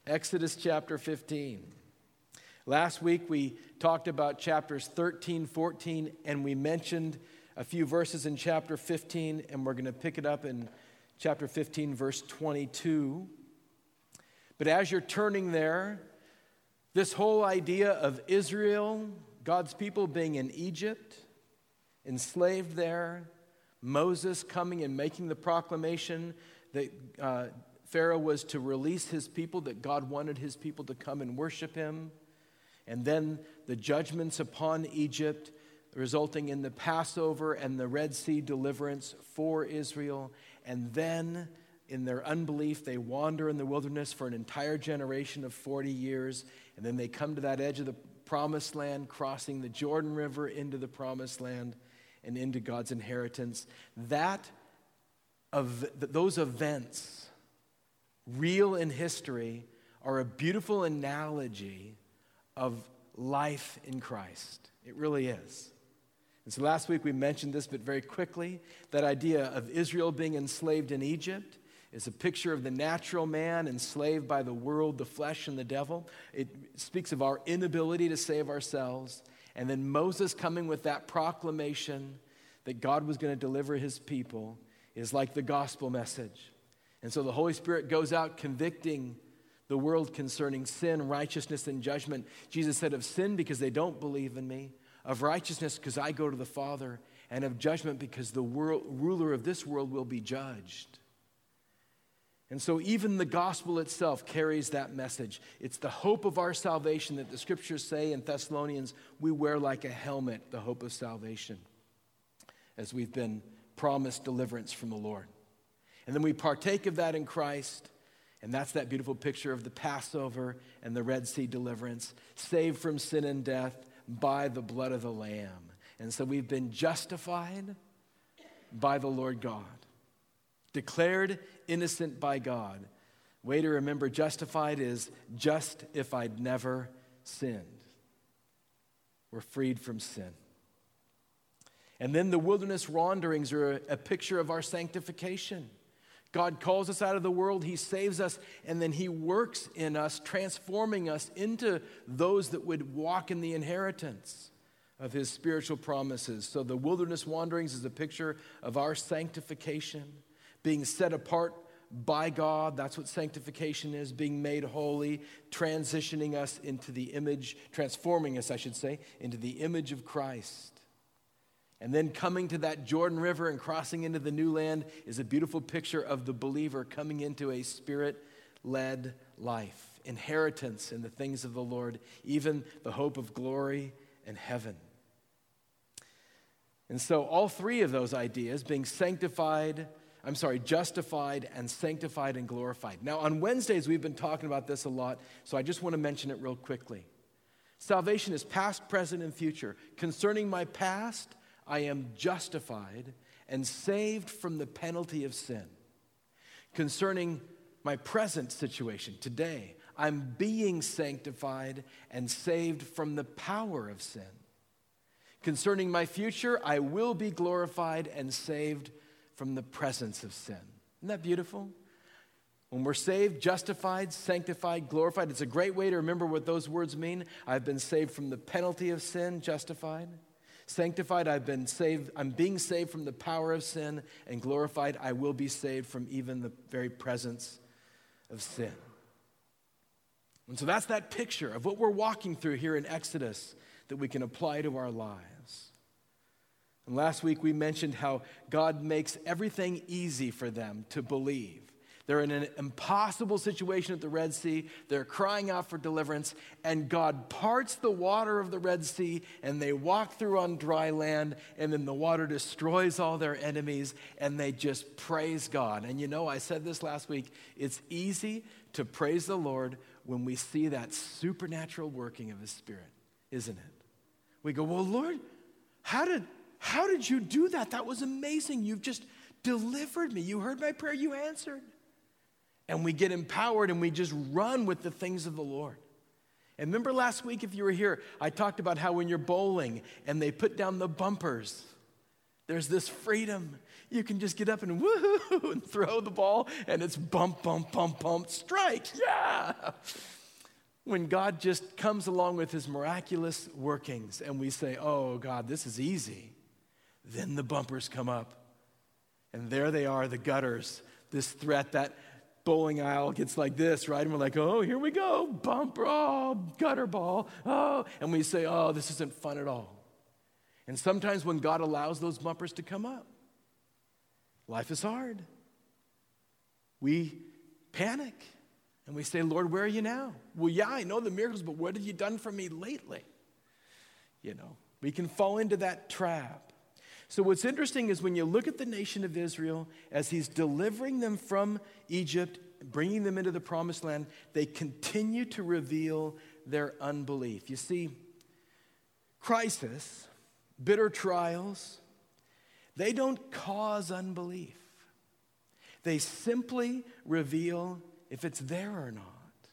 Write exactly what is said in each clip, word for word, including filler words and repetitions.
Exodus chapter fifteen. Last week we talked about chapters thirteen, fourteen, and we mentioned a few verses in chapter fifteen, and we're going to pick it up in chapter fifteen, verse twenty-two. But as you're turning there, this whole idea of Israel, God's people being in Egypt, enslaved there, Moses coming and making the proclamation that uh, Pharaoh was to release his people, that God wanted his people to come and worship him, and then the judgments upon Egypt, resulting in the Passover and the Red Sea deliverance for Israel, and then in their unbelief, they wander in the wilderness for an entire generation of forty years, and then they come to that edge of the promised land, crossing the Jordan River into the promised land and into God's inheritance. That of those events, real in history, are a beautiful analogy of life in Christ. It really is. And so last week we mentioned this, but very quickly, that idea of Israel being enslaved in Egypt is a picture of the natural man enslaved by the world, the flesh, and the devil. It speaks of our inability to save ourselves. And then Moses coming with that proclamation that God was going to deliver his people is like the gospel message. And so the Holy Spirit goes out convicting the world concerning sin, righteousness, and judgment. Jesus said of sin because they don't believe in me, of righteousness because I go to the Father, and of judgment because the world, ruler of this world will be judged. And so even the gospel itself carries that message. It's the hope of our salvation that the scriptures say in Thessalonians, we wear like a helmet, the hope of salvation, as we've been promised deliverance from the Lord. And then we partake of that in Christ, and that's that beautiful picture of the Passover and the Red Sea deliverance, saved from sin and death by the blood of the Lamb. And so we've been justified by the Lord God, declared innocent by God. Way to remember justified is just if I'd never sinned. We're freed from sin. And then the wilderness wanderings are a, a picture of our sanctification. God calls us out of the world, he saves us, and then he works in us, transforming us into those that would walk in the inheritance of his spiritual promises. So the wilderness wanderings is a picture of our sanctification, being set apart by God. That's what sanctification is, being made holy, transitioning us into the image, transforming us, I should say, into the image of Christ. And then coming to that Jordan River and crossing into the new land is a beautiful picture of the believer coming into a spirit-led life, inheritance in the things of the Lord, even the hope of glory and heaven. And so all three of those ideas, being sanctified, I'm sorry, justified and sanctified and glorified. Now on Wednesdays we've been talking about this a lot, so I just want to mention it real quickly. Salvation is past, present, and future. Concerning my past, I am justified and saved from the penalty of sin. Concerning my present situation, today, I'm being sanctified and saved from the power of sin. Concerning my future, I will be glorified and saved from the presence of sin. Isn't that beautiful? When we're saved, justified, sanctified, glorified, it's a great way to remember what those words mean. I've been saved from the penalty of sin, justified. Sanctified, I've been saved, I'm being saved from the power of sin, and glorified, I will be saved from even the very presence of sin. And so that's that picture of what we're walking through here in Exodus that we can apply to our lives. And last week we mentioned how God makes everything easy for them to believe. They're in an impossible situation at the Red Sea. They're crying out for deliverance, and God parts the water of the Red Sea, and they walk through on dry land, and then the water destroys all their enemies, and they just praise God. And you know, I said this last week, it's easy to praise the Lord when we see that supernatural working of his Spirit, isn't it? We go, well, Lord, how did, how did you do that? That was amazing. You've just delivered me. You heard my prayer, you answered. And we get empowered and we just run with the things of the Lord. And remember last week, if you were here, I talked about how when you're bowling and they put down the bumpers, There's this freedom. You can just get up and woohoo and throw the ball, and it's bump, bump, bump, bump, strike, yeah. When God just comes along with his miraculous workings and we say, oh, God, this is easy, then the bumpers come up. And there they are, the gutters, this threat, that bowling aisle gets like this, right? And we're like, oh, here we go, bumper, oh, gutter ball, oh. And we say, oh, this isn't fun at all. And sometimes when God allows those bumpers to come up, life is hard. We panic and we say, Lord, where are you now? Well, yeah, I know the miracles, but what have you done for me lately? You know, we can fall into that trap. So what's interesting is when you look at the nation of Israel, as he's delivering them from Egypt, bringing them into the promised land, they continue to reveal their unbelief. You see, crisis, bitter trials, they don't cause unbelief. They simply reveal if it's there or not.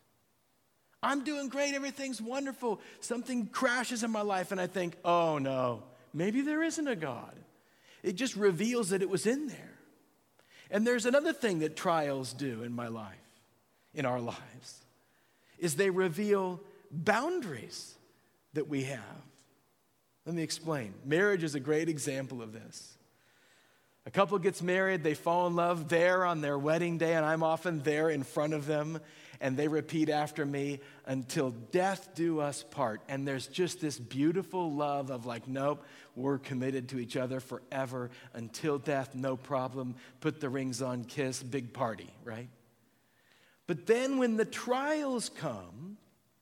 I'm doing great, everything's wonderful. Something crashes in my life and I think, oh no, maybe there isn't a God. It just reveals that it was in there. And there's another thing that trials do in my life, in our lives, is they reveal boundaries that we have. Let me explain. Marriage is a great example of this. A couple gets married, they fall in love there on their wedding day, and I'm often there in front of them, and they repeat after me, until death do us part. And there's just this beautiful love of like, nope, we're committed to each other forever, until death, no problem, put the rings on, kiss, big party, right? But then when the trials come,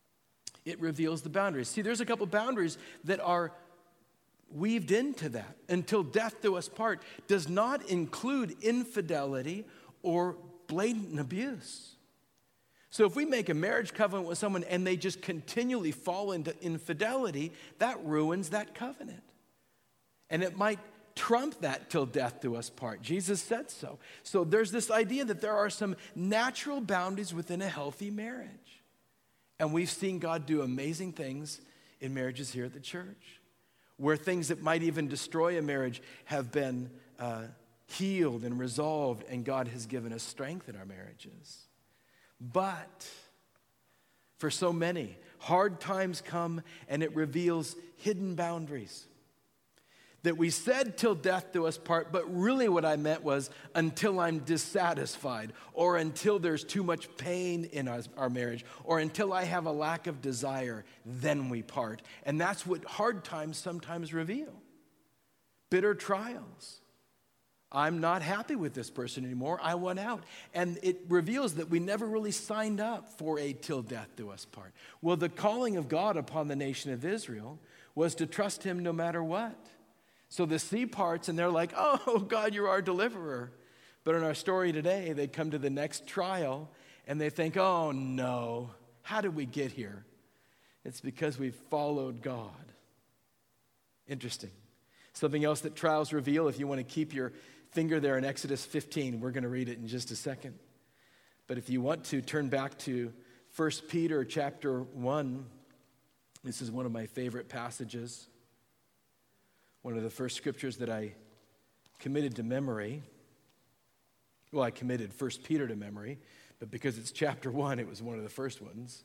it reveals the boundaries. See, there's a couple boundaries that are weaved into that. Until death do us part does not include infidelity or blatant abuse. So if we make a marriage covenant with someone and they just continually fall into infidelity, that ruins that covenant. And it might trump that till death do us part. Jesus said so. So there's this idea that there are some natural boundaries within a healthy marriage. And we've seen God do amazing things in marriages here at the church, where things that might even destroy a marriage have been uh, healed and resolved, and God has given us strength in our marriages. But for so many, hard times come and it reveals hidden boundaries. That we said till death do us part, but really what I meant was until I'm dissatisfied, or until there's too much pain in our, our marriage, or until I have a lack of desire, then we part. And that's what hard times sometimes reveal. Bitter trials. I'm not happy with this person anymore. I want out. And it reveals that we never really signed up for a till death do us part. Well, the calling of God upon the nation of Israel was to trust him no matter what. So the sea parts and they're like, oh, God, you're our deliverer. But in our story today, they come to the next trial and they think, oh, no, how did we get here? It's because we followed God. Interesting. Something else that trials reveal, if you want to keep your finger there in Exodus fifteen, we're going to read it in just a second. But if you want to, turn back to First Peter chapter one. This is one of my favorite passages. One of the first scriptures that I committed to memory. Well, I committed First Peter to memory, but because it's chapter one, it was one of the first ones.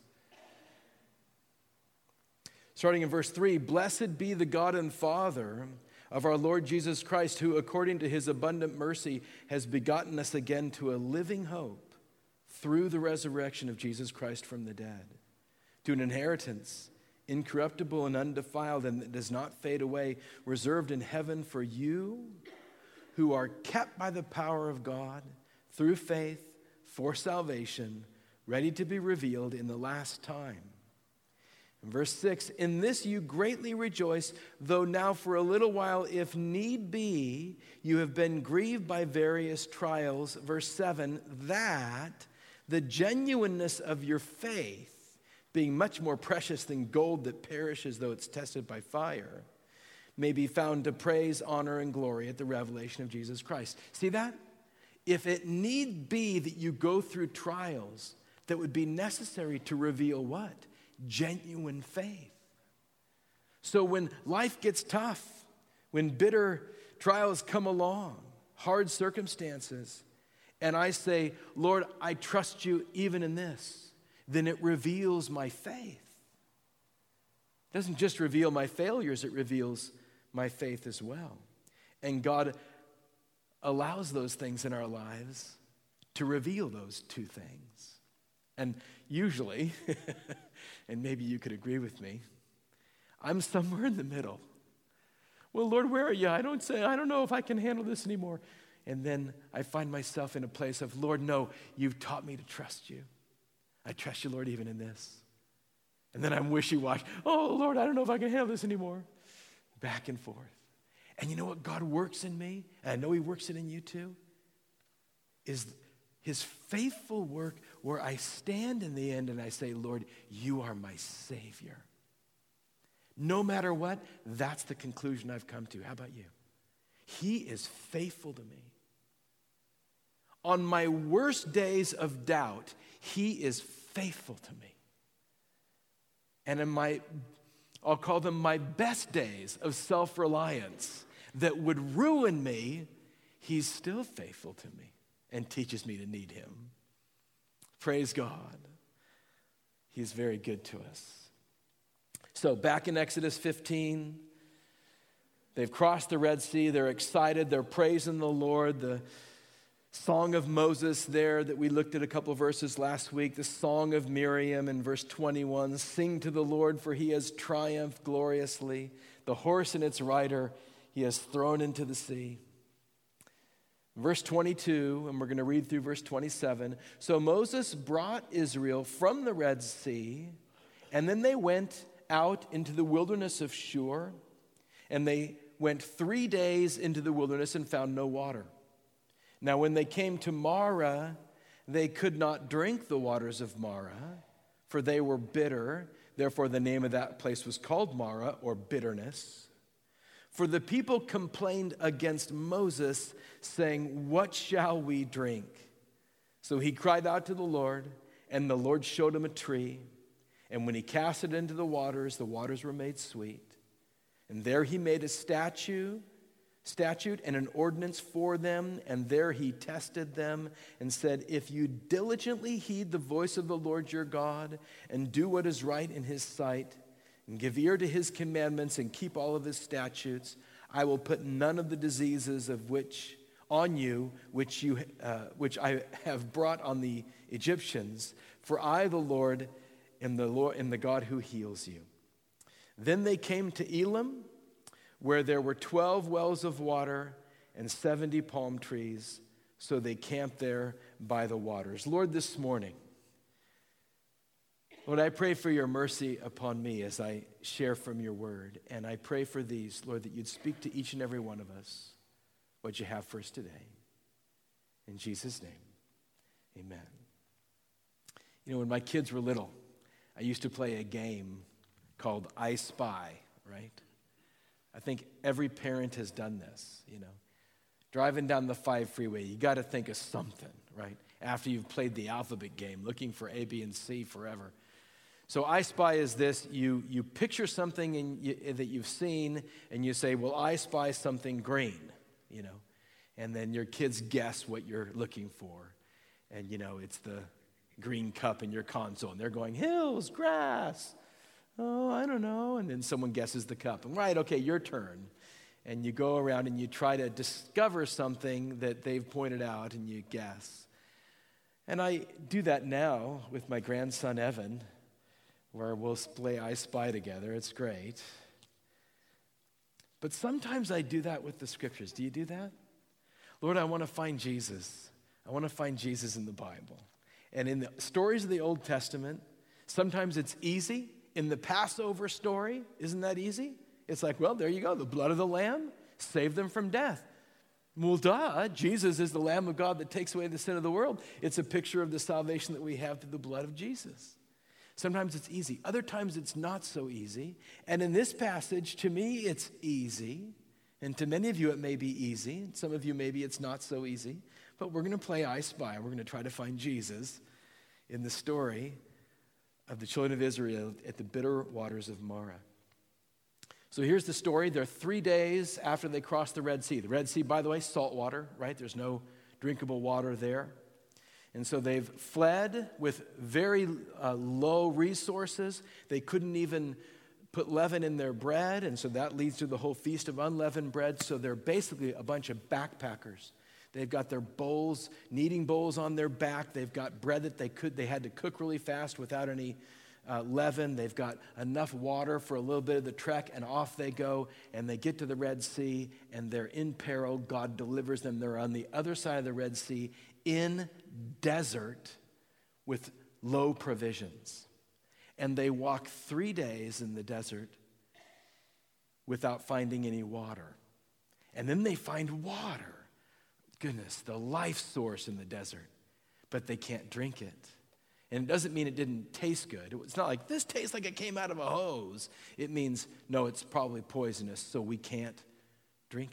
Starting in verse three, blessed be the God and Father of our Lord Jesus Christ, who according to his abundant mercy has begotten us again to a living hope through the resurrection of Jesus Christ from the dead, to an inheritance incorruptible and undefiled, and that does not fade away, reserved in heaven for you, who are kept by the power of God through faith for salvation, ready to be revealed in the last time. In verse six, in this you greatly rejoice, though now for a little while, if need be, you have been grieved by various trials. Verse seven, that the genuineness of your faith, being much more precious than gold that perishes though it's tested by fire, may be found to praise, honor, and glory at the revelation of Jesus Christ. See that? If it need be that you go through trials that would be necessary to reveal what? Genuine faith. So when life gets tough, when bitter trials come along, hard circumstances, and I say, Lord, I trust you even in this, then it reveals my faith. It doesn't just reveal my failures, it reveals my faith as well. And God allows those things in our lives to reveal those two things. And usually, and maybe you could agree with me, I'm somewhere in the middle. Well, Lord, where are you? I don't say, I don't know if I can handle this anymore. And then I find myself in a place of, Lord, no, you've taught me to trust you. I trust you, Lord, even in this. And then I'm wishy-washy. Oh, Lord, I don't know if I can handle this anymore. Back and forth. And you know what God works in me, and I know he works it in you too, is his faithful work where I stand in the end and I say, Lord, you are my Savior. No matter what, that's the conclusion I've come to. How about you? He is faithful to me. On my worst days of doubt, he is faithful to me. And in my, I'll call them my best days of self-reliance that would ruin me, he's still faithful to me and teaches me to need him. Praise God. He's very good to us. So back in Exodus fifteen, they've crossed the Red Sea. They're excited. They're praising the Lord. The Song of Moses there that we looked at a couple of verses last week. The Song of Miriam in verse twenty-one. Sing to the Lord, for he has triumphed gloriously. The horse and its rider he has thrown into the sea. Verse twenty-two, and we're going to read through verse twenty-seven. So Moses brought Israel from the Red Sea, and then they went out into the wilderness of Shur, and they went three days into the wilderness and found no water. Now when they came to Marah, they could not drink the waters of Marah, for they were bitter. Therefore the name of that place was called Marah, or bitterness. For the people complained against Moses, saying, what shall we drink? So he cried out to the Lord, and the Lord showed him a tree. And when he cast it into the waters, the waters were made sweet. And there he made a statue, statute and an ordinance for them. And there he tested them and said, if you diligently heed the voice of the Lord your God and do what is right in his sight and give ear to his commandments and keep all of his statutes, I will put none of the diseases of which on you, which you, uh, which I have brought on the Egyptians. For I, the Lord, am the Lord, am the God who heals you. Then they came to Elim, where there were twelve wells of water and seventy palm trees. So they camped there by the waters. Lord, this morning, Lord, I pray for your mercy upon me as I share from your word. And I pray for these, Lord, that you'd speak to each and every one of us what you have for us today. In Jesus' name, amen. You know, when my kids were little, I used to play a game called I Spy, right? I think every parent has done this, you know. Driving down the five freeway, you got to think of something, right? After you've played the alphabet game, looking for A, B, and C forever. So I Spy is this: you you picture something in, you, that you've seen, and you say, well, I spy something green, you know. And then your kids guess what you're looking for. And, you know, it's the green cup in your console, and they're going, hills, grass, oh, I don't know. And then someone guesses the cup. And right, okay, your turn. And you go around and you try to discover something that they've pointed out, and you guess. And I do that now with my grandson, Evan, where we'll play I Spy together. It's great. But sometimes I do that with the scriptures. Do you do that? Lord, I want to find Jesus. I want to find Jesus in the Bible. And in the stories of the Old Testament, sometimes it's easy. In the Passover story, isn't that easy? It's like, well, there you go. The blood of the Lamb saved them from death. Well, duh, Jesus is the Lamb of God that takes away the sin of the world. It's a picture of the salvation that we have through the blood of Jesus. Sometimes it's easy. Other times it's not so easy. And in this passage, to me, it's easy. And to many of you, it may be easy. Some of you, maybe it's not so easy. But we're going to play I Spy. We're going to try to find Jesus in the story of the children of Israel at the bitter waters of Marah. So here's the story. They're three days after they cross the Red Sea. The Red Sea, by the way, salt water, right? There's no drinkable water there. And so they've fled with very uh, low resources. They couldn't even put leaven in their bread, and so that leads to the whole feast of unleavened bread. So they're basically a bunch of backpackers. They've got their bowls, kneading bowls on their back. They've got bread that they could they had to cook really fast without any uh, leaven. They've got enough water for a little bit of the trek, and off they go. And they get to the Red Sea, and they're in peril. God delivers them. They're on the other side of the Red Sea in desert with low provisions. And they walk three days in the desert without finding any water. And then they find water. Goodness, the life source in the desert. But they can't drink it. And it doesn't mean it didn't taste good. It's not like, this tastes like it came out of a hose. It means, no, it's probably poisonous, so we can't drink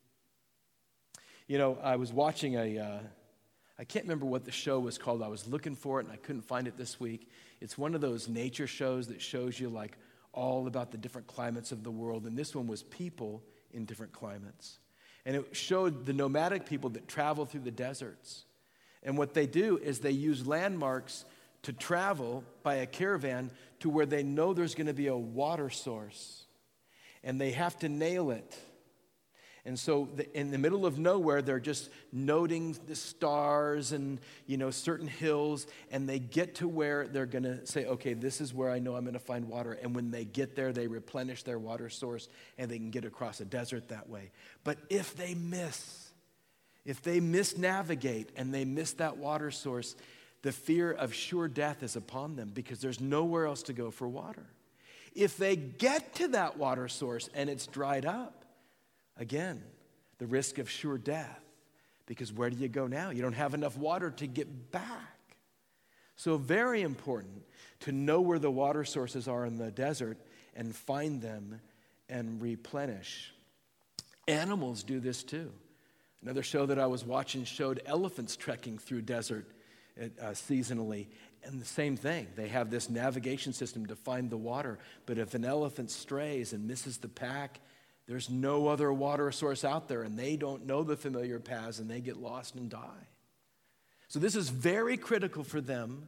it. You know, I was watching a, uh, I can't remember what the show was called. I was looking for it, and I couldn't find it this week. It's one of those nature shows that shows you, like, all about the different climates of the world. And this one was people in different climates. And it showed the nomadic people that travel through the deserts. And what they do is they use landmarks to travel by a caravan to where they know there's going to be a water source. And they have to nail it. And so the, in the middle of nowhere, they're just noting the stars and, you know, certain hills. And they get to where they're going to say, okay, this is where I know I'm going to find water. And when they get there, they replenish their water source and they can get across a desert that way. But if they miss, if they misnavigate and they miss that water source, the fear of sure death is upon them because there's nowhere else to go for water. If they get to that water source and it's dried up, again, the risk of sure death, because where do you go now? You don't have enough water to get back. So very important to know where the water sources are in the desert and find them and replenish. Animals do this too. Another show that I was watching showed elephants trekking through desert uh, seasonally. And the same thing. They have this navigation system to find the water. But if an elephant strays and misses the pack, there's no other water source out there, and they don't know the familiar paths, and they get lost and die. So this is very critical for them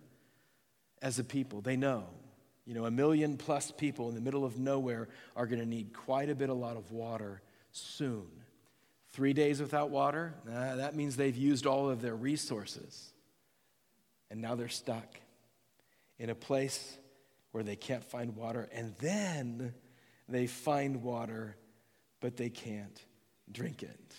as a people. They know, you know, a million plus people in the middle of nowhere are going to need quite a bit, a lot of water soon. Three days without water, nah, that means they've used all of their resources. And now they're stuck in a place where they can't find water, and then they find water, but they can't drink it.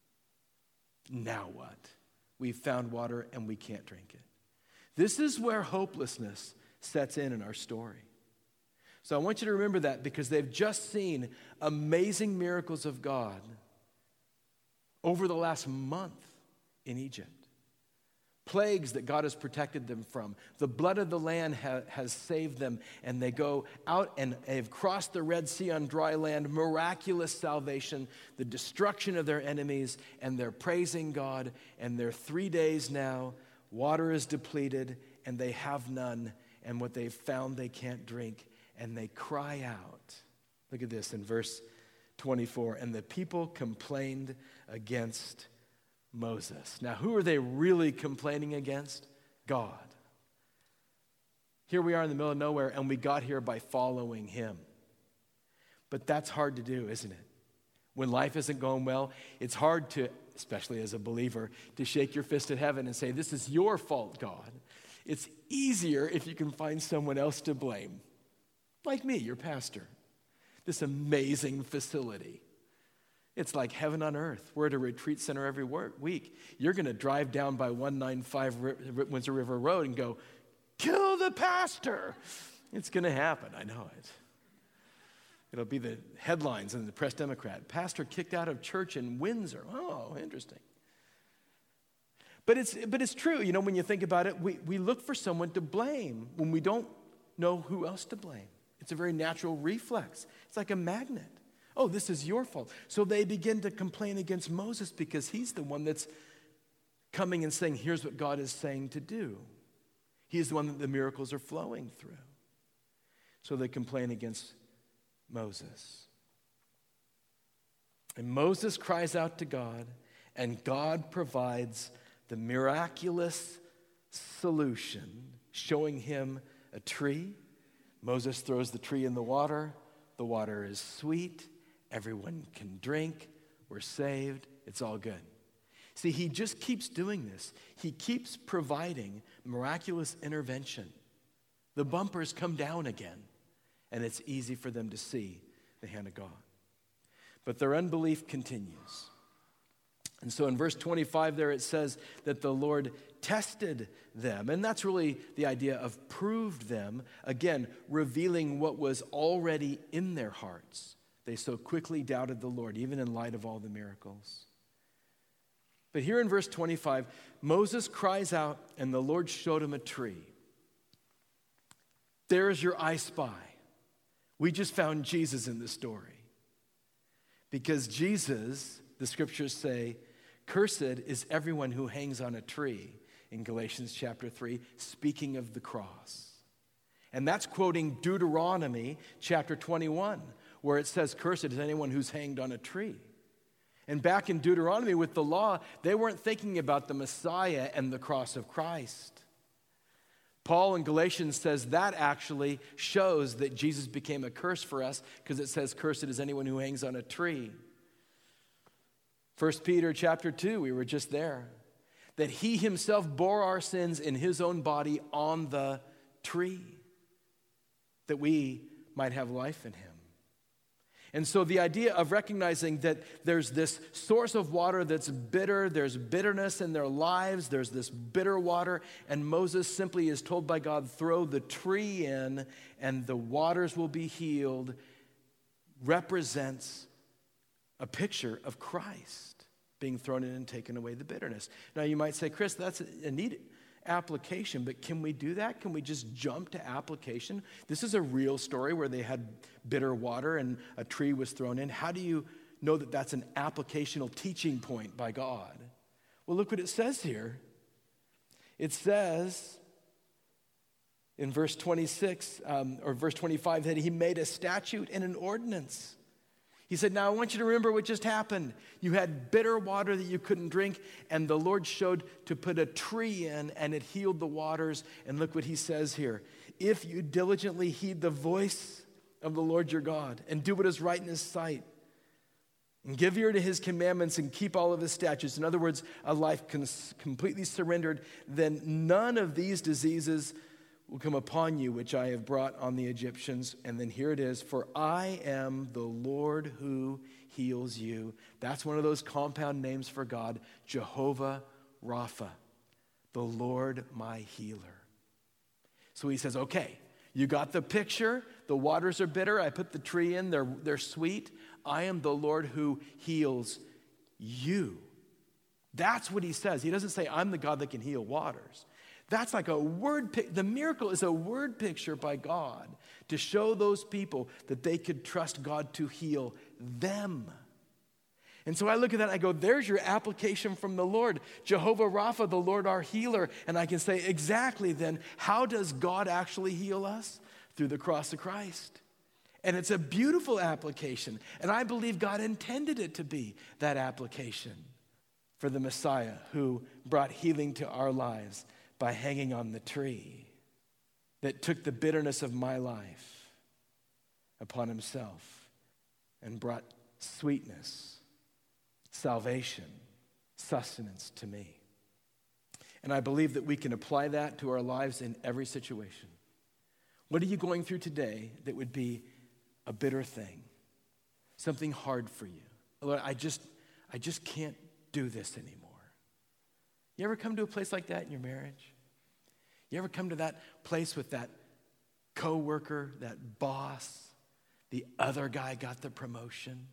Now what? We've found water and we can't drink it. This is where hopelessness sets in in our story. So I want you to remember that because they've just seen amazing miracles of God over the last month in Egypt. Plagues that God has protected them from. The blood of the Lamb ha- has saved them, and they go out and have crossed the Red Sea on dry land, miraculous salvation, the destruction of their enemies, and they're praising God, and they're three days now, water is depleted, and they have none, and what they've found they can't drink, and they cry out. Look at this in verse twenty-four, and the people complained against Moses. Now, who are they really complaining against? God. Here we are in the middle of nowhere, and we got here by following him. But that's hard to do, isn't it? When life isn't going well, it's hard to, especially as a believer, to shake your fist at heaven and say, this is your fault, God. It's easier if you can find someone else to blame. Like me, your pastor. This amazing facility. It's like heaven on earth. We're at a retreat center every work, week. You're going to drive down by one ninety-five Windsor River Road and go, kill the pastor. It's going to happen. I know it. It'll be the headlines in the Press Democrat. Pastor kicked out of church in Windsor. Oh, interesting. But it's, but it's true. You know, when you think about it, we, we look for someone to blame when we don't know who else to blame. It's a very natural reflex. It's like a magnet. Oh, this is your fault. So they begin to complain against Moses because he's the one that's coming and saying, here's what God is saying to do. He's the one that the miracles are flowing through. So they complain against Moses. And Moses cries out to God, and God provides the miraculous solution, showing him a tree. Moses throws the tree in the water. The water is sweet. Everyone can drink. We're saved. It's all good. See, he just keeps doing this. He keeps providing miraculous intervention. The bumpers come down again, and it's easy for them to see the hand of God. But their unbelief continues. And so in verse twenty-five there it says that the Lord tested them. And that's really the idea of proved them, again, revealing what was already in their hearts. They so quickly doubted the Lord, even in light of all the miracles. But here in verse twenty-five, Moses cries out, and the Lord showed him a tree. There is your I Spy. We just found Jesus in the story. Because Jesus, the scriptures say, cursed is everyone who hangs on a tree, in Galatians chapter three, speaking of the cross. And that's quoting Deuteronomy chapter twenty-one, where it says, cursed is anyone who's hanged on a tree. And back in Deuteronomy with the law, they weren't thinking about the Messiah and the cross of Christ. Paul in Galatians says that actually shows that Jesus became a curse for us, because it says, cursed is anyone who hangs on a tree. First Peter chapter two, we were just there, that he himself bore our sins in his own body on the tree, that we might have life in him. And so the idea of recognizing that there's this source of water that's bitter, there's bitterness in their lives, there's this bitter water, and Moses simply is told by God, throw the tree in and the waters will be healed, represents a picture of Christ being thrown in and taken away the bitterness. Now you might say, Chris, that's a neat application, but can we do that? Can we just jump to application? This is a real story where they had bitter water and a tree was thrown in. How do you know that that's an applicational teaching point by God? Well, look what it says here. It says in verse twenty-six, um, or verse twenty-five, that he made a statute and an ordinance. He said, now I want you to remember what just happened. You had bitter water that you couldn't drink, and the Lord showed to put a tree in, and it healed the waters. And look what he says here. If you diligently heed the voice of the Lord your God, and do what is right in his sight, and give ear to his commandments, and keep all of his statutes, in other words, a life cons- completely surrendered, then none of these diseases will come upon you, which I have brought on the Egyptians. And then here it is, for I am the Lord who heals you. That's one of those compound names for God, Jehovah Rapha, the Lord my healer. So he says, okay, you got the picture. The waters are bitter. I put the tree in. They're, they're sweet. I am the Lord who heals you. That's what he says. He doesn't say, I'm the God that can heal waters. That's like a word pic- the miracle is a word picture by God to show those people that they could trust God to heal them. And so I look at that and I go, there's your application from the Lord. Jehovah Rapha, the Lord our healer. And I can say, exactly then, how does God actually heal us? Through the cross of Christ. And it's a beautiful application. And I believe God intended it to be that application for the Messiah who brought healing to our lives by hanging on the tree, that took the bitterness of my life upon himself and brought sweetness, salvation, sustenance to me. And I believe that we can apply that to our lives in every situation. What are you going through today that would be a bitter thing? Something hard for you? Lord, I just, I just can't do this anymore. You ever come to a place like that in your marriage? You ever come to that place with that coworker, that boss, the other guy got the promotion?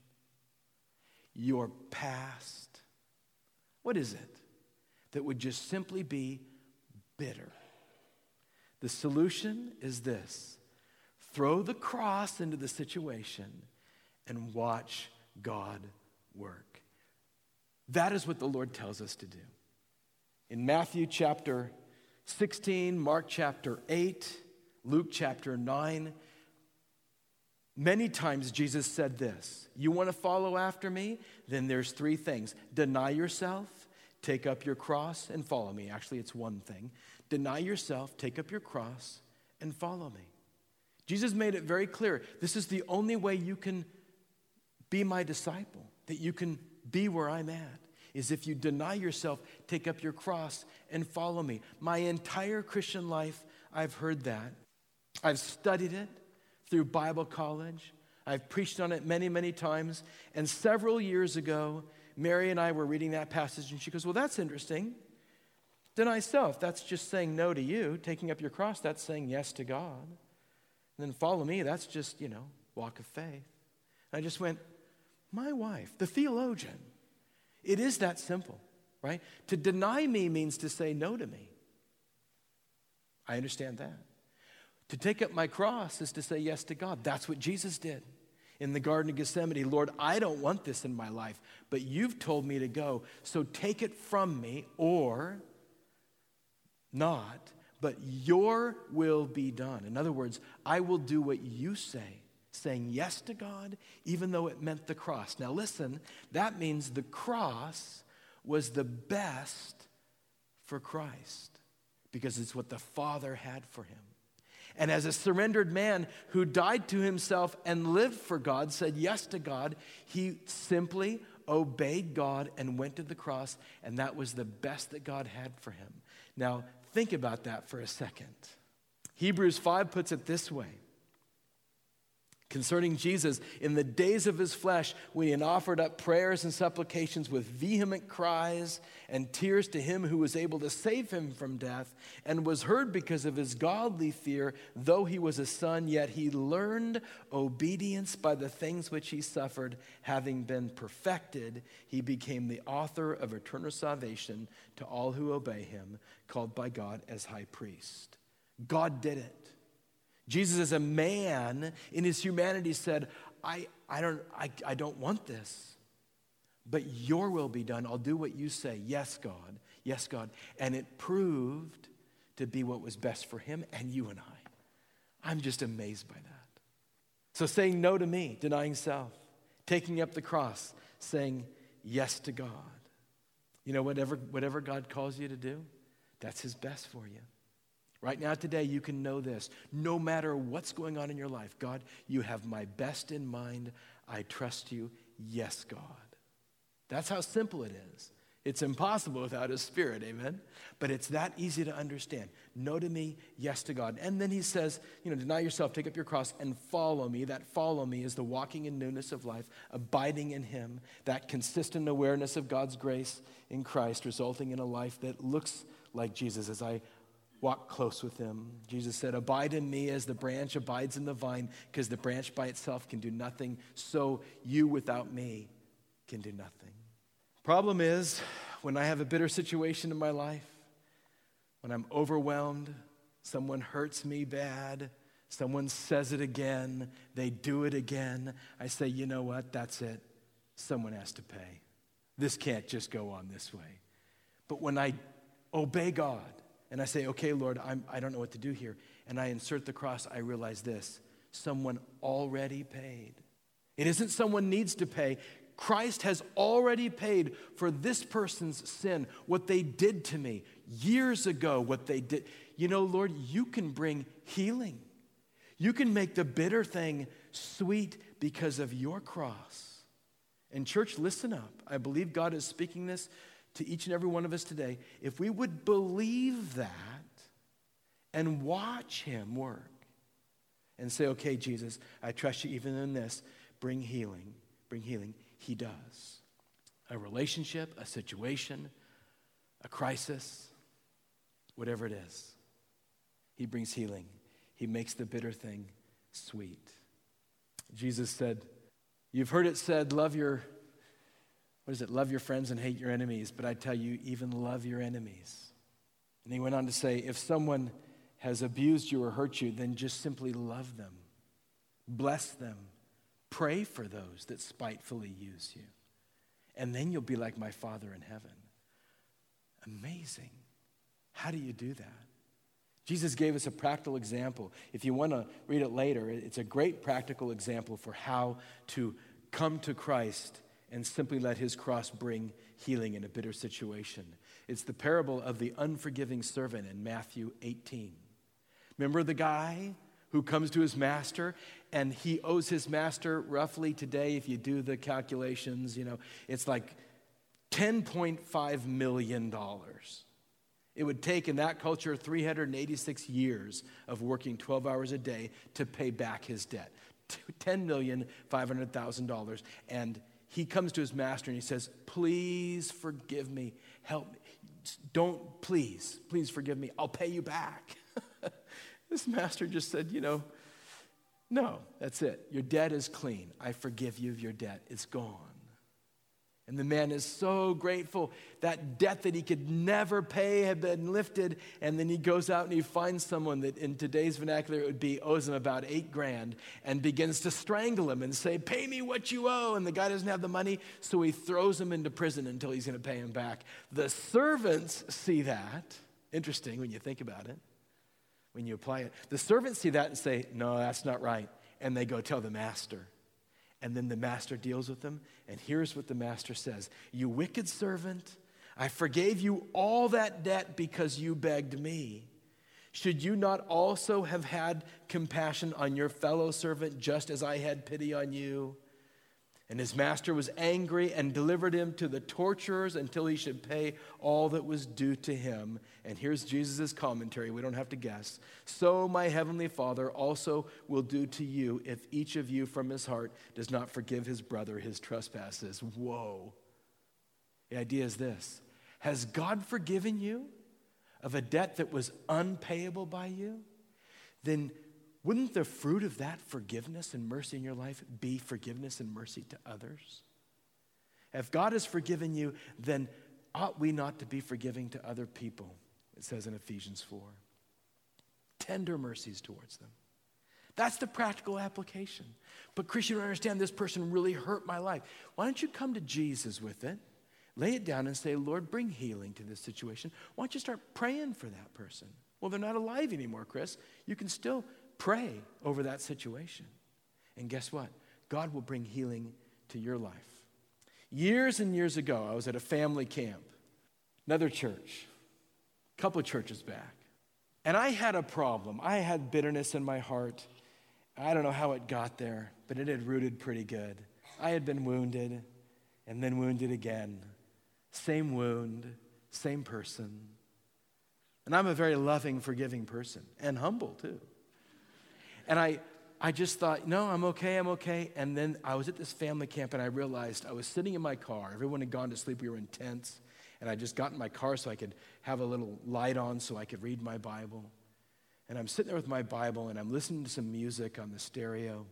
Your past? What is it that would just simply be bitter? The solution is this: throw the cross into the situation and watch God work. That is what the Lord tells us to do. In Matthew chapter sixteen, Mark chapter eight, Luke chapter nine, Many times Jesus said this, you want to follow after me? Then there's three things. Deny yourself, take up your cross, and follow me. Actually, it's one thing. Deny yourself, take up your cross, and follow me. Jesus made it very clear. This is the only way you can be my disciple, that you can be where I'm at, is if you deny yourself, take up your cross, and follow me. My entire Christian life, I've heard that. I've studied it through Bible college. I've preached on it many, many times. And several years ago, Mary and I were reading that passage, and she goes, well, that's interesting. Deny self, that's just saying no to you. Taking up your cross, that's saying yes to God. And then follow me, that's just, you know, walk of faith. And I just went, my wife, the theologian, it is that simple, right? To deny me means to say no to me. I understand that. To take up my cross is to say yes to God. That's what Jesus did in the Garden of Gethsemane. Lord, I don't want this in my life, but you've told me to go, so take it from me, or not, but your will be done. In other words, I will do what you say, saying yes to God, even though it meant the cross. Now listen, that means the cross was the best for Christ because it's what the Father had for him. And as a surrendered man who died to himself and lived for God, said yes to God, he simply obeyed God and went to the cross, and that was the best that God had for him. Now, think about that for a second. Hebrews five puts it this way. Concerning Jesus, in the days of his flesh, when he had offered up prayers and supplications with vehement cries and tears to him who was able to save him from death, and was heard because of his godly fear, though he was a son, yet he learned obedience by the things which he suffered. Having been perfected, he became the author of eternal salvation to all who obey him, called by God as high priest. God did it. Jesus, as a man in his humanity, said, I, I, don't, I, I don't want this, but your will be done. I'll do what you say. Yes, God. Yes, God. And it proved to be what was best for him and you and I. I'm just amazed by that. So saying no to me, denying self, taking up the cross, saying yes to God. You know, whatever, whatever God calls you to do, that's his best for you. Right now, today, you can know this. No matter what's going on in your life, God, you have my best in mind. I trust you. Yes, God. That's how simple it is. It's impossible without his Spirit, amen? But it's that easy to understand. No to me, yes to God. And then he says, you know, deny yourself, take up your cross, and follow me. That follow me is the walking in newness of life, abiding in him, that consistent awareness of God's grace in Christ, resulting in a life that looks like Jesus as I walk close with him. Jesus said, abide in me as the branch abides in the vine, because the branch by itself can do nothing, so you without me can do nothing. Problem is, when I have a bitter situation in my life, when I'm overwhelmed, someone hurts me bad, someone says it again, they do it again, I say, you know what, that's it. Someone has to pay. This can't just go on this way. But when I obey God, and I say, okay, Lord, I'm, I don't know what to do here. And I insert the cross, I realize this. Someone already paid. It isn't someone needs to pay. Christ has already paid for this person's sin, what they did to me years ago, what they did. You know, Lord, you can bring healing. You can make the bitter thing sweet because of your cross. And church, listen up. I believe God is speaking this to each and every one of us today. If we would believe that and watch him work and say, okay, Jesus, I trust you even in this. Bring healing. Bring healing. He does. A relationship, a situation, a crisis, whatever it is. He brings healing. He makes the bitter thing sweet. Jesus said, you've heard it said, love your What is it? Love your friends and hate your enemies. But I tell you, even love your enemies. And he went on to say, if someone has abused you or hurt you, then just simply love them. Bless them. Pray for those that spitefully use you. And then you'll be like my Father in heaven. Amazing. How do you do that? Jesus gave us a practical example. If you want to read it later, it's a great practical example for how to come to Christ and simply let his cross bring healing in a bitter situation. It's the parable of the unforgiving servant in Matthew eighteen. Remember the guy who comes to his master and he owes his master roughly today, if you do the calculations, you know, it's like ten point five million dollars. It would take in that culture three hundred eighty-six years of working twelve hours a day to pay back his debt. ten million five hundred thousand dollars. And he comes to his master and he says, please forgive me. Help me. Don't, please, please forgive me. I'll pay you back. This master just said, you know, no, that's it. Your debt is clean. I forgive you of your debt. It's gone. And the man is so grateful. That debt that he could never pay had been lifted. And then he goes out and he finds someone that in today's vernacular it would be owes him about eight grand and begins to strangle him and say, pay me what you owe. And the guy doesn't have the money, so he throws him into prison until he's going to pay him back. The servants see that. Interesting when you think about it, when you apply it. The servants see that and say, no, that's not right. And they go tell the master. And then the master deals with them. And here's what the master says. You wicked servant, I forgave you all that debt because you begged me. Should you not also have had compassion on your fellow servant just as I had pity on you? And his master was angry and delivered him to the torturers until he should pay all that was due to him. And here's Jesus' commentary. We don't have to guess. So my heavenly Father also will do to you if each of you from his heart does not forgive his brother his trespasses. Whoa. The idea is this. Has God forgiven you of a debt that was unpayable by you? Then wouldn't the fruit of that forgiveness and mercy in your life be forgiveness and mercy to others? If God has forgiven you, then ought we not to be forgiving to other people? It says in Ephesians four. Tender mercies towards them. That's the practical application. But Christian, you don't understand, this person really hurt my life. Why don't you come to Jesus with it? Lay it down and say, Lord, bring healing to this situation. Why don't you start praying for that person? Well, they're not alive anymore, Chris. You can still pray over that situation. And guess what? God will bring healing to your life. Years and years ago, I was at a family camp, another church, a couple of churches back. And I had a problem. I had bitterness in my heart. I don't know how it got there, but it had rooted pretty good. I had been wounded and then wounded again. Same wound, same person. And I'm a very loving, forgiving person and humble too. And I, I just thought, no, I'm okay, I'm okay. And then I was at this family camp and I realized I was sitting in my car. Everyone had gone to sleep. We were in tents. And I just got in my car so I could have a little light on so I could read my Bible. And I'm sitting there with my Bible and I'm listening to some music on the stereo,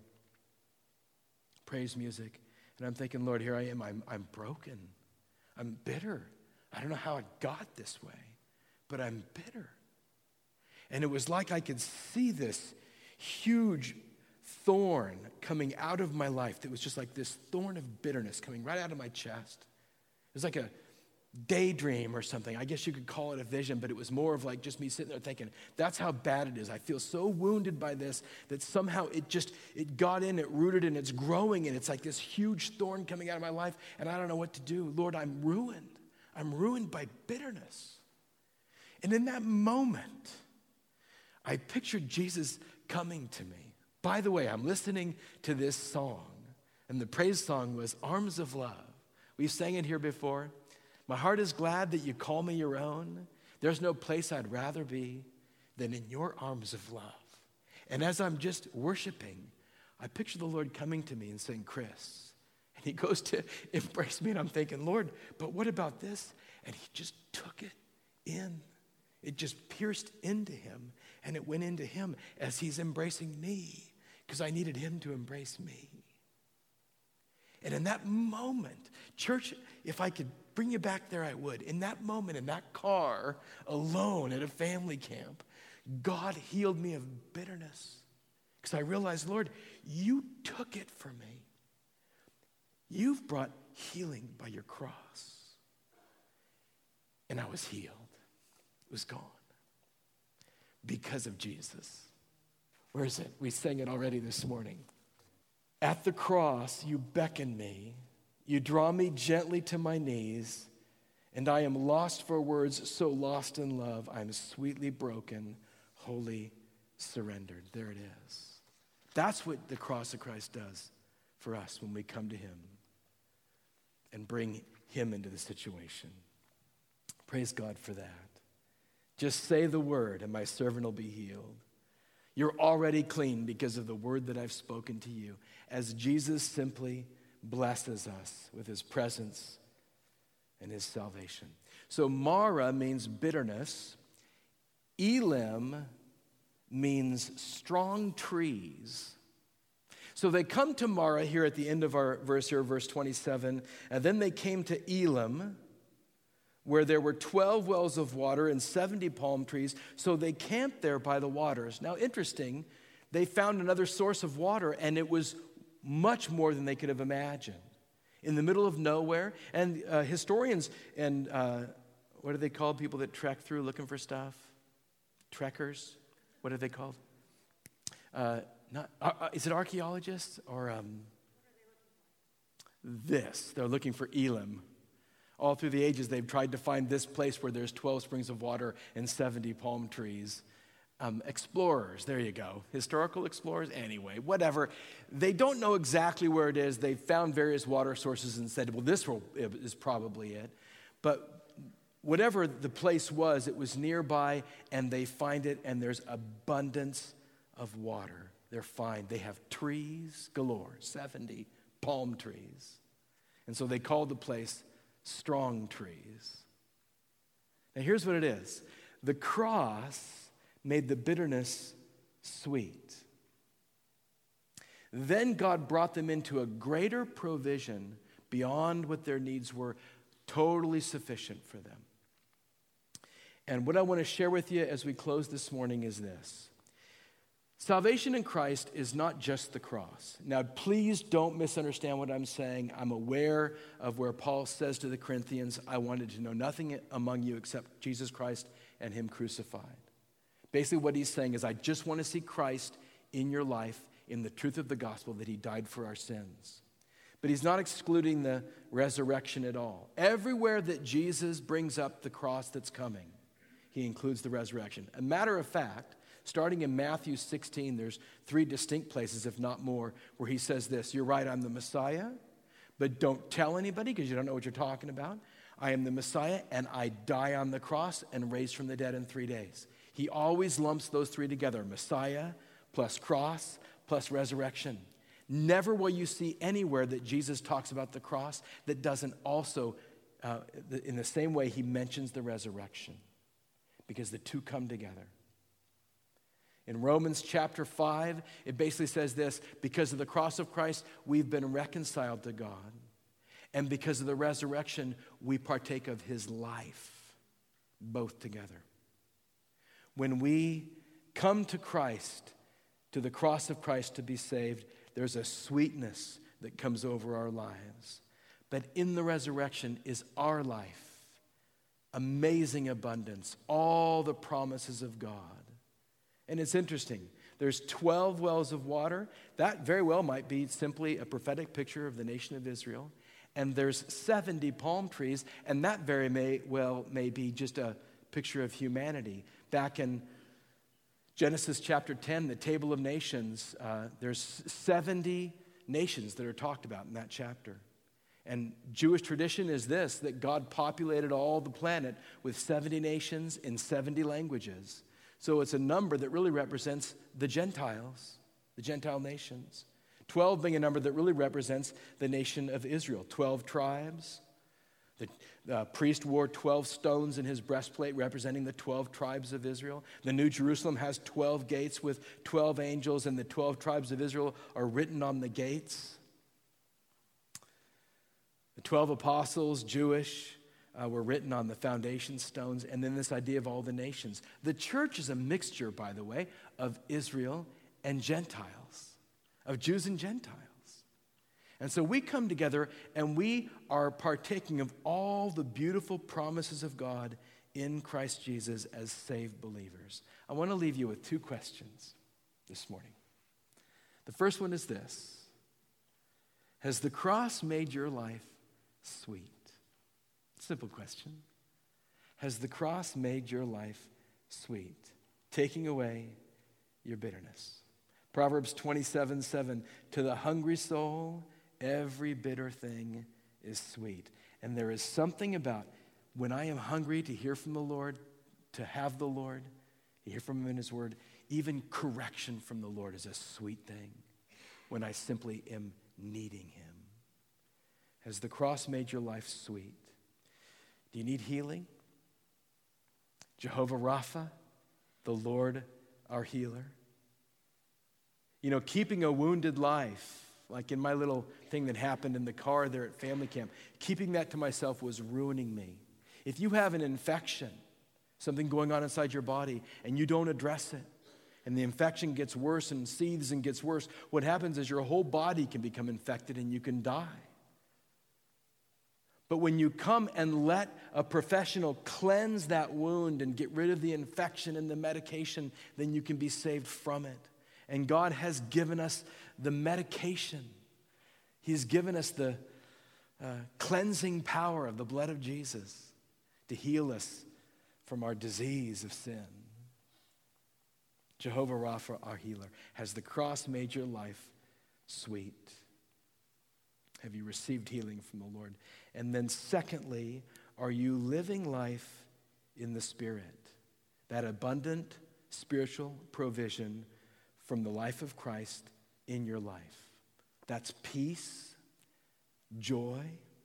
praise music. And I'm thinking, Lord, here I am. I'm, I'm broken. I'm bitter. I don't know how it got this way, but I'm bitter. And it was like I could see this huge thorn coming out of my life that was just like this thorn of bitterness coming right out of my chest. It was like a daydream or something. I guess you could call it a vision, but it was more of like just me sitting there thinking, that's how bad it is. I feel so wounded by this that somehow it just, it got in, it rooted, and it's growing, and it's like this huge thorn coming out of my life, and I don't know what to do. Lord, I'm ruined. I'm ruined by bitterness. And in that moment, I pictured Jesus coming to me. By the way, I'm listening to this song, and the praise song was Arms of Love. We've sang it here before. My heart is glad that you call me your own. There's no place I'd rather be than in your arms of love. And as I'm just worshiping, I picture the Lord coming to me and saying, Chris. And he goes to embrace me, and I'm thinking, Lord, but what about this? And he just took it in. It just pierced into him, and it went into him as he's embracing me, because I needed him to embrace me. And in that moment, church, if I could bring you back there, I would. In that moment, in that car, alone at a family camp, God healed me of bitterness. Because I realized, Lord, you took it for me. You've brought healing by your cross. And I was healed. It was gone. because of Jesus. Where is it? We sang it already this morning. At the cross, you beckon me. You draw me gently to my knees, and I am lost for words, so lost in love. I am sweetly broken, wholly surrendered. There it is. That's what the cross of Christ does for us when we come to him and bring him into the situation. Praise God for that. Just say the word, and my servant will be healed. You're already clean because of the word that I've spoken to you, as Jesus simply blesses us with his presence and his salvation. So Mara means bitterness. Elim means strong trees. So they come to Mara here at the end of our verse here, verse twenty-seven, and then they came to Elim, where there were twelve wells of water and seventy palm trees. So they camped there by the waters. Now, interesting, they found another source of water, and it was much more than they could have imagined. In the middle of nowhere. And uh, historians and uh, what are they called? People that trek through looking for stuff? Trekkers? What are they called? Uh, not, uh, is it archaeologists or um, this? They're looking for Elim. All through the ages, they've tried to find this place where there's twelve springs of water and seventy palm trees. Um, explorers, there you go. Historical explorers, anyway, whatever. They don't know exactly where it is. They found various water sources and said, well, this will, is probably it. But whatever the place was, it was nearby, and they find it, and there's abundance of water. They're fine. They have trees galore, seventy palm trees. And so they called the place Strong Trees. Now here's what it is. The cross made the bitterness sweet. Then God brought them into a greater provision beyond what their needs were, totally sufficient for them. And what I want to share with you as we close this morning is this. Salvation in Christ is not just the cross. Now, please don't misunderstand what I'm saying. I'm aware of where Paul says to the Corinthians, I wanted to know nothing among you except Jesus Christ and him crucified. Basically, what he's saying is, I just want to see Christ in your life, in the truth of the gospel, that he died for our sins. But he's not excluding the resurrection at all. Everywhere that Jesus brings up the cross that's coming, he includes the resurrection. A matter of fact, starting in Matthew sixteen, there's three distinct places, if not more, where he says this, you're right, I'm the Messiah, but don't tell anybody because you don't know what you're talking about. I am the Messiah, and I die on the cross and raise from the dead in three days. He always lumps those three together, Messiah plus cross plus resurrection. Never will you see anywhere that Jesus talks about the cross that doesn't also, uh, in the same way, he mentions the resurrection, because the two come together. In Romans chapter five, it basically says this, because of the cross of Christ, we've been reconciled to God. And because of the resurrection, we partake of his life, both together. When we come to Christ, to the cross of Christ to be saved, there's a sweetness that comes over our lives. But in the resurrection is our life, amazing abundance, all the promises of God. And it's interesting. There's twelve wells of water. That very well might be simply a prophetic picture of the nation of Israel. And there's seventy palm trees, and that very may well may be just a picture of humanity. Back in Genesis chapter ten, the table of nations, uh, there's seventy nations that are talked about in that chapter. And Jewish tradition is this, that God populated all the planet with seventy nations in seventy languages. So it's a number that really represents the Gentiles, the Gentile nations. twelve being a number that really represents the nation of Israel, twelve tribes. The uh, priest wore twelve stones in his breastplate representing the twelve tribes of Israel. The New Jerusalem has twelve gates with twelve angels, and the twelve tribes of Israel are written on the gates. The twelve apostles, Jewish, uh, were written on the foundation stones, and then this idea of all the nations. The church is a mixture, by the way, of Israel and Gentiles, of Jews and Gentiles. And so we come together and we are partaking of all the beautiful promises of God in Christ Jesus as saved believers. I want to leave you with two questions this morning. The first one is this: has the cross made your life sweet? Simple question. Has the cross made your life sweet, taking away your bitterness? Proverbs twenty-seven seven, to the hungry soul, every bitter thing is sweet. And there is something about when I am hungry to hear from the Lord, to have the Lord, to hear from him in his word, even correction from the Lord is a sweet thing when I simply am needing him. Has the cross made your life sweet? Do you need healing? Jehovah Rapha, the Lord our healer. You know, keeping a wounded life, like in my little thing that happened in the car there at family camp, keeping that to myself was ruining me. If you have an infection, something going on inside your body, and you don't address it, and the infection gets worse and seethes and gets worse, what happens is your whole body can become infected and you can die. But when you come and let a professional cleanse that wound and get rid of the infection and the medication, then you can be saved from it. And God has given us the medication. He's given us the uh, cleansing power of the blood of Jesus to heal us from our disease of sin. Jehovah Rapha, our healer. Has the cross made your life sweet? Have you received healing from the Lord? And then secondly, are you living life in the Spirit? That abundant spiritual provision from the life of Christ in your life. That's peace, joy,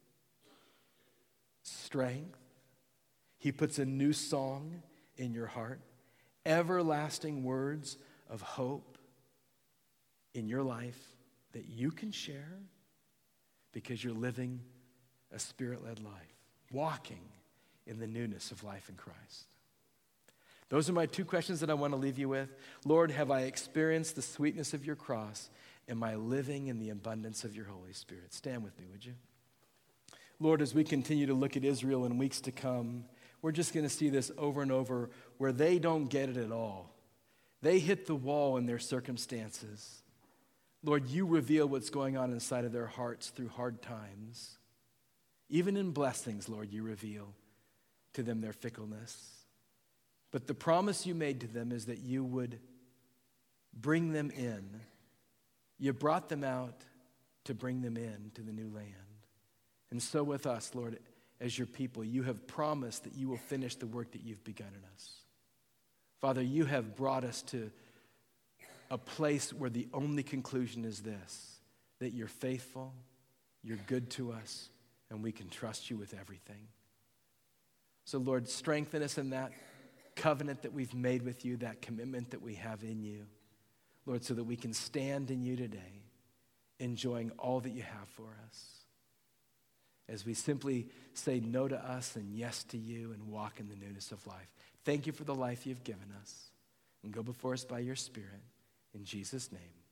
strength. He puts a new song in your heart, everlasting words of hope in your life that you can share because you're living a Spirit-led life, walking in the newness of life in Christ. Those are my two questions that I want to leave you with. Lord, have I experienced the sweetness of your cross? Am I living in the abundance of your Holy Spirit? Stand with me, would you? Lord, as we continue to look at Israel in weeks to come, we're just going to see this over and over where they don't get it at all. They hit the wall in their circumstances. Lord, you reveal what's going on inside of their hearts through hard times. Even in blessings, Lord, you reveal to them their fickleness. But the promise you made to them is that you would bring them in. You brought them out to bring them in to the new land. And so with us, Lord, as your people, you have promised that you will finish the work that you've begun in us. Father, you have brought us to a place where the only conclusion is this, that you're faithful, you're good to us, and we can trust you with everything. So Lord, strengthen us in that covenant that we've made with you, that commitment that we have in you, Lord, so that we can stand in you today, enjoying all that you have for us, as we simply say no to us and yes to you and walk in the newness of life. Thank you for the life you've given us, and go before us by your Spirit. In Jesus' name.